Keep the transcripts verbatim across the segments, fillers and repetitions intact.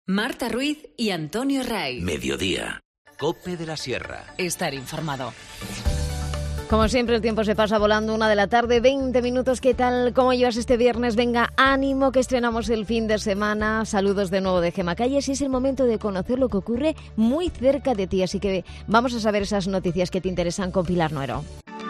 Marta Ruiz y Antonio Ray. Mediodía. COPE de la Sierra. Estar informado. Como siempre, el tiempo se pasa volando. Una de la tarde, veinte minutos. ¿Qué tal? ¿Cómo llevas este viernes? Venga, ánimo, que estrenamos el fin de semana. Saludos de nuevo de Gemma Calles y es el momento de conocer lo que ocurre muy cerca de ti. Así que vamos a saber esas noticias que te interesan con Pilar Nuero.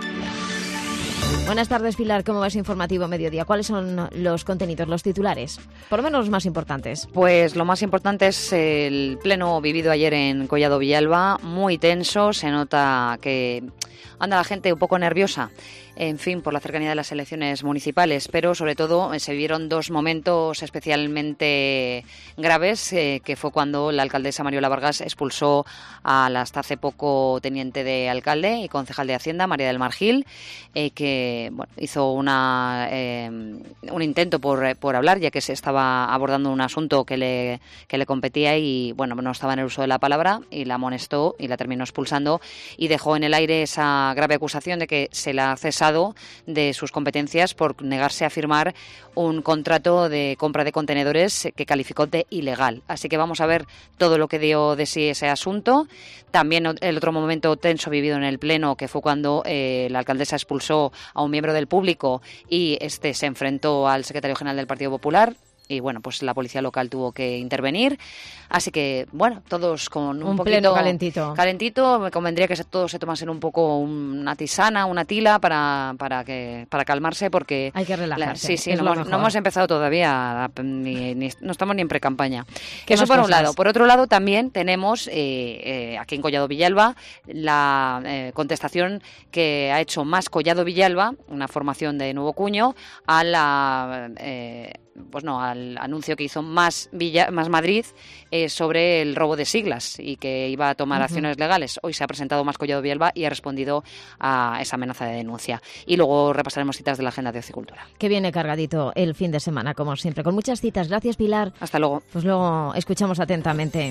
Buenas tardes, Pilar. ¿Cómo va ese informativo mediodía? ¿Cuáles son los contenidos, los titulares? Por lo menos los más importantes. Pues lo más importante es el pleno vivido ayer en Collado Villalba. Muy tenso, se nota que anda la gente un poco nerviosa, en fin, por la cercanía de las elecciones municipales, pero sobre todo se vivieron dos momentos especialmente graves, eh, que fue cuando la alcaldesa Mariola Vargas expulsó al hasta hace poco teniente de alcalde y concejal de Hacienda, María del Mar Gil, eh, que bueno, hizo una, eh, un intento por, por hablar, ya que se estaba abordando un asunto que le, que le competía y bueno, no estaba en el uso de la palabra y la amonestó y la terminó expulsando y dejó en el aire esa grave acusación de que se la ha cesado de sus competencias por negarse a firmar un contrato de compra de contenedores que calificó de ilegal. Así que vamos a ver todo lo que dio de sí ese asunto. También el otro momento tenso vivido en el Pleno, que fue cuando eh, la alcaldesa expulsó a un miembro del público y este se enfrentó al secretario general del Partido Popular. Y bueno, pues la policía local tuvo que intervenir. Así que, bueno, todos con un, un poquito... pleno calentito. Calentito, me convendría que todos se tomasen un poco una tisana, una tila para para que para calmarse porque... Hay que relajarse. La, sí, sí, es no, lo hemos, mejor. no hemos empezado todavía, ni, ni, no estamos ni en pre-campaña. ¿Qué Eso más por un cosas? lado. Por otro lado, también tenemos, eh, eh, aquí en Collado Villalba, la eh, contestación que ha hecho Más Collado Villalba, una formación de nuevo cuño, a la... Eh, pues no, al anuncio que hizo Más, Villa, Más Madrid eh, sobre el robo de siglas y que iba a tomar uh-huh. acciones legales. Hoy se ha presentado Más Collado Villalba y ha respondido a esa amenaza de denuncia. Y luego repasaremos citas de la agenda de Ocicultura. Que viene cargadito el fin de semana, como siempre, con muchas citas. Gracias, Pilar. Hasta luego. Pues luego escuchamos atentamente.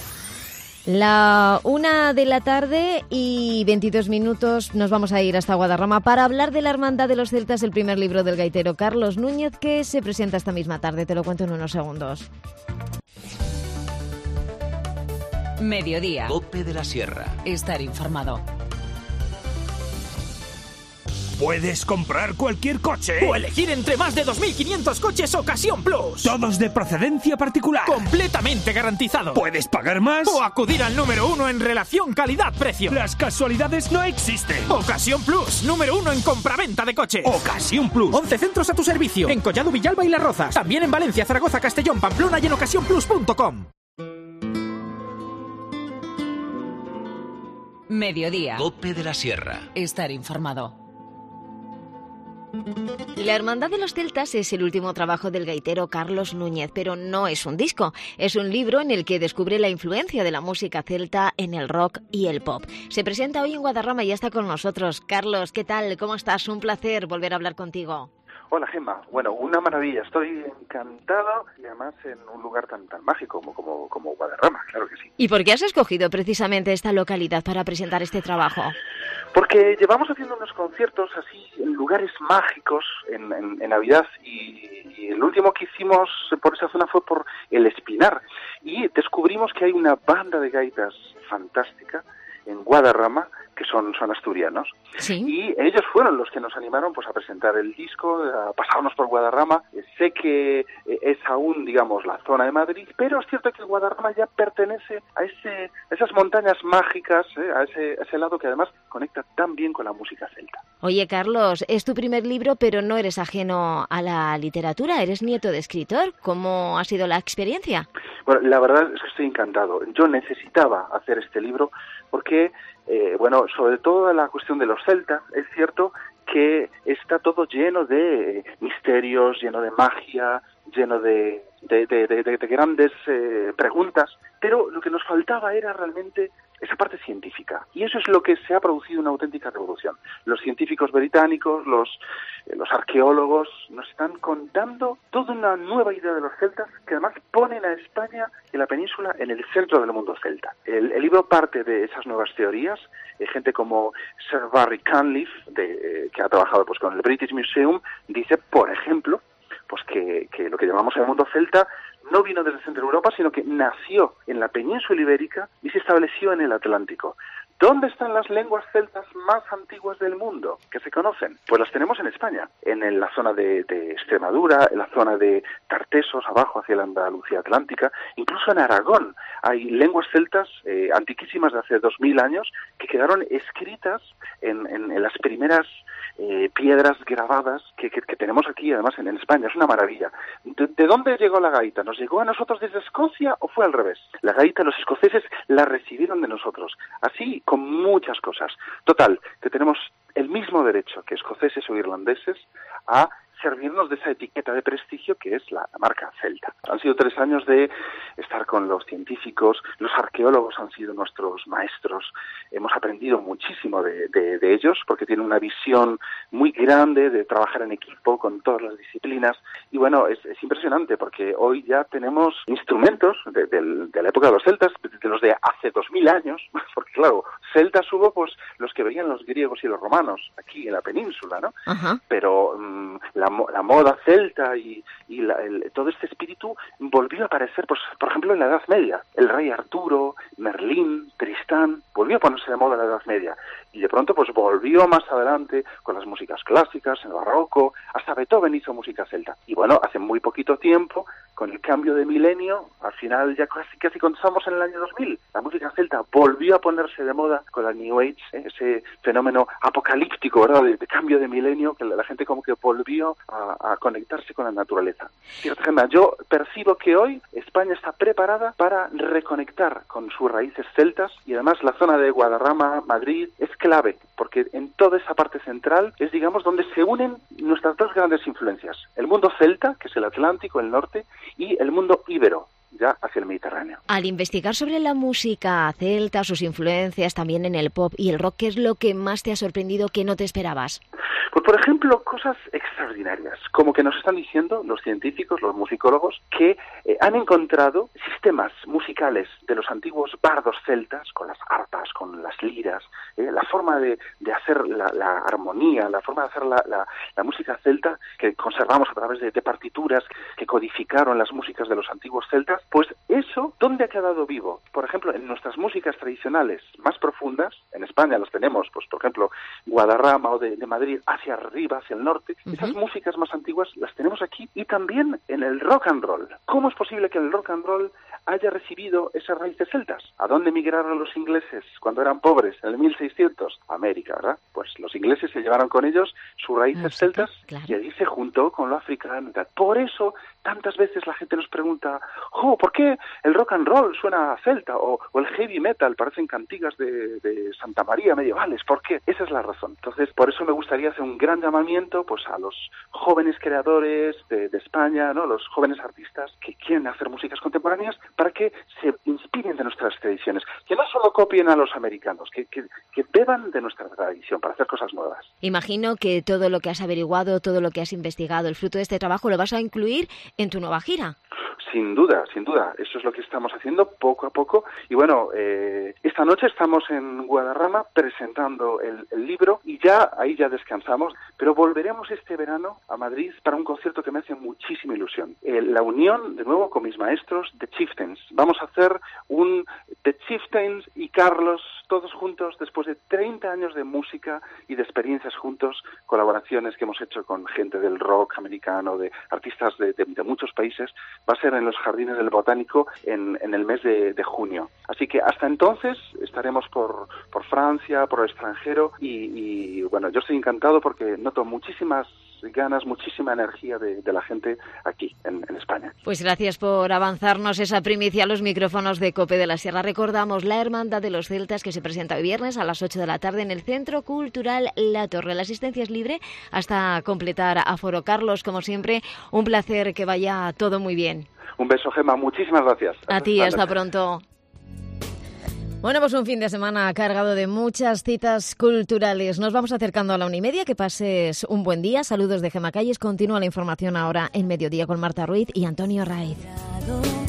La una de la tarde y veintidós minutos nos vamos a ir hasta Guadarrama para hablar de la Hermandad de los Celtas, el primer libro del gaitero Carlos Núñez, que se presenta esta misma tarde. Te lo cuento en unos segundos. Mediodía. COPE de la Sierra. Estar informado. Puedes comprar cualquier coche o elegir entre más de dos mil quinientos coches Ocasión Plus. Todos de procedencia particular. Completamente garantizado. Puedes pagar más o acudir al número uno en relación calidad-precio. Las casualidades no existen. Ocasión Plus, número uno en compraventa de coches. Ocasión Plus. once centros a tu servicio. En Collado Villalba y Las Rozas. También en Valencia, Zaragoza, Castellón, Pamplona y en ocasión plus punto com. Mediodía. COPE de la Sierra. Estar informado. La Hermandad de los Celtas es el último trabajo del gaitero Carlos Núñez, pero no es un disco. Es un libro en el que descubre la influencia de la música celta en el rock y el pop. Se presenta hoy en Guadarrama y ya está con nosotros. Carlos, ¿qué tal? ¿Cómo estás? Un placer volver a hablar contigo. Hola, Gemma. Bueno, una maravilla. Estoy encantado y además en un lugar tan tan mágico como, como, como Guadarrama, claro que sí. ¿Y por qué has escogido precisamente esta localidad para presentar este trabajo? Porque llevamos haciendo unos conciertos así en lugares mágicos en, en, en Navidad y, y el último que hicimos por esa zona fue por El Espinar y descubrimos que hay una banda de gaitas fantástica en Guadarrama que son, son asturianos. ¿Sí? Y ellos fueron los que nos animaron pues a presentar el disco, a pasarnos por Guadarrama. Sé que es aún, digamos, la zona de Madrid, pero es cierto que Guadarrama ya pertenece a ese, a esas montañas mágicas, ¿eh? a, ese, a ese lado que además conecta tan bien con la música celta. Oye, Carlos, es tu primer libro, pero no eres ajeno a la literatura, eres nieto de escritor. ¿Cómo ha sido la experiencia? Bueno, la verdad es que estoy encantado. Yo necesitaba hacer este libro porque, eh, bueno, sobre todo la cuestión de los celtas, es cierto que está todo lleno de misterios, lleno de magia, lleno de, de, de, de, de grandes eh, preguntas, pero lo que nos faltaba era realmente esa parte científica. Y eso es lo que se ha producido una auténtica revolución. Los científicos británicos, los, eh, los arqueólogos, nos están contando toda una nueva idea de los celtas que además ponen a España y la península en el centro del mundo celta. El, el libro parte de esas nuevas teorías. Eh, gente como Sir Barry Cunliffe, de, eh, que ha trabajado pues con el British Museum, dice, por ejemplo, pues que, que lo que llamamos el mundo celta no vino desde Centro Europa, sino que nació en la península ibérica y se estableció en el Atlántico. ¿Dónde están las lenguas celtas más antiguas del mundo que se conocen? Pues las tenemos en España, en la zona de, de Extremadura, en la zona de Tartesos, abajo hacia la Andalucía Atlántica, incluso en Aragón. Hay lenguas celtas eh, antiquísimas de hace dos mil años que quedaron escritas en, en, en las primeras eh, piedras grabadas que, que, que tenemos aquí, además, en, en España. Es una maravilla. ¿De, ¿De dónde llegó la gaita? ¿Nos llegó a nosotros desde Escocia o fue al revés? La gaita, los escoceses la recibieron de nosotros. Así con muchas cosas. Total, que tenemos el mismo derecho que escoceses o irlandeses a servirnos de esa etiqueta de prestigio que es la, la marca celta. Han sido tres años de estar con los científicos, los arqueólogos han sido nuestros maestros, hemos aprendido muchísimo de, de, de ellos porque tienen una visión muy grande de trabajar en equipo con todas las disciplinas y bueno, es, es impresionante porque hoy ya tenemos instrumentos de, de, de la época de los celtas, de los de hace dos mil años, porque claro, celtas hubo pues los que veían los griegos y los romanos aquí en la península, ¿no? Ajá. Pero um, la la moda celta y, y la, el, todo este espíritu volvió a aparecer, pues, por ejemplo, en la Edad Media. El rey Arturo, Merlín, Tristán, volvió a ponerse de moda en la Edad Media. Y de pronto, pues, volvió más adelante con las músicas clásicas, el barroco, hasta Beethoven hizo música celta. Y bueno, hace muy poquito tiempo, con el cambio de milenio, al final ya casi, casi contamos en el año dos mil, la música celta volvió a ponerse de moda con la New Age, ¿eh? Ese fenómeno apocalíptico, ¿verdad?, de, de cambio de milenio, que la, la gente como que volvió a, a conectarse con la naturaleza. Fíjate, Gemma, yo percibo que hoy España está preparada para reconectar con sus raíces celtas y además la zona de Guadarrama, Madrid, es clave, porque en toda esa parte central es, digamos, donde se unen nuestras dos grandes influencias, el mundo celta, que es el Atlántico, el norte, y el mundo íbero, ya hacia el Mediterráneo. Al investigar sobre la música celta, sus influencias también en el pop y el rock, ¿qué es lo que más te ha sorprendido que no te esperabas? Pues, por ejemplo, cosas extraordinarias, como que nos están diciendo los científicos, los musicólogos, que eh, han encontrado sistemas musicales de los antiguos bardos celtas, con las arpas, con las liras, eh, la forma de, de hacer la, la armonía, la forma de hacer la, la, la música celta, que conservamos a través de, de partituras que codificaron las músicas de los antiguos celtas, pues eso, ¿dónde ha quedado vivo? Por ejemplo, en nuestras músicas tradicionales más profundas, en España las tenemos, pues por ejemplo, Guadarrama o de, de Madrid, hacia arriba, hacia el norte, uh-huh. Esas músicas más antiguas las tenemos aquí y también en el rock and roll. ¿Cómo es posible que el rock and roll haya recibido esas raíces celtas? ¿A dónde migraron los ingleses cuando eran pobres en el mil seiscientos? A América, ¿verdad? Pues los ingleses se llevaron con ellos sus raíces Música, celtas, claro. Y allí se juntó con lo africano. Por eso tantas veces la gente nos pregunta, oh, ¿por qué el rock and roll suena a celta? O, o el heavy metal, parecen cantigas de, de Santa María medievales. ¿Por qué? Esa es la razón. Entonces, por eso me gustaría hacer un gran llamamiento pues a los jóvenes creadores de, de España, ¿no? Los jóvenes artistas que quieren hacer músicas contemporáneas, para que se inspiren de nuestras tradiciones, que no solo copien a los americanos, que, que, que beban de nuestra tradición para hacer cosas nuevas. Imagino que todo lo que has averiguado, todo lo que has investigado, el fruto de este trabajo, lo vas a incluir en tu nueva gira. Sin duda, sin duda. Eso es lo que estamos haciendo poco a poco. Y bueno, eh, esta noche estamos en Guadarrama presentando el, el libro y ya ahí ya descansamos, pero volveremos este verano a Madrid para un concierto que me hace muchísima ilusión. Eh, la unión, de nuevo, con mis maestros, The Chieftains. Vamos a hacer un The Chieftains y Carlos, todos juntos, después de treinta años de música y de experiencias juntos, colaboraciones que hemos hecho con gente del rock americano, de artistas de, de, de muchos países. Va a ser en los Jardines del Botánico en, en el mes de, de junio. Así que hasta entonces estaremos por, por Francia, por el extranjero y, y bueno, yo estoy encantado porque noto muchísimas ganas, muchísima energía de, de la gente aquí en, en España. Pues gracias por avanzarnos esa primicia a los micrófonos de COPE de la Sierra. Recordamos la Hermandad de los Celtas que se presenta hoy viernes a las ocho de la tarde en el Centro Cultural La Torre. La asistencia es libre hasta completar aforo. Carlos, como siempre, un placer, que vaya todo muy bien. Un beso, Gemma. Muchísimas gracias. A hasta ti, hasta pronto. Bueno, pues un fin de semana cargado de muchas citas culturales. Nos vamos acercando a la una y media. Que pases un buen día. Saludos de Gemma Calles. Continúa la información ahora en Mediodía con Marta Ruiz y Antonio Raiz.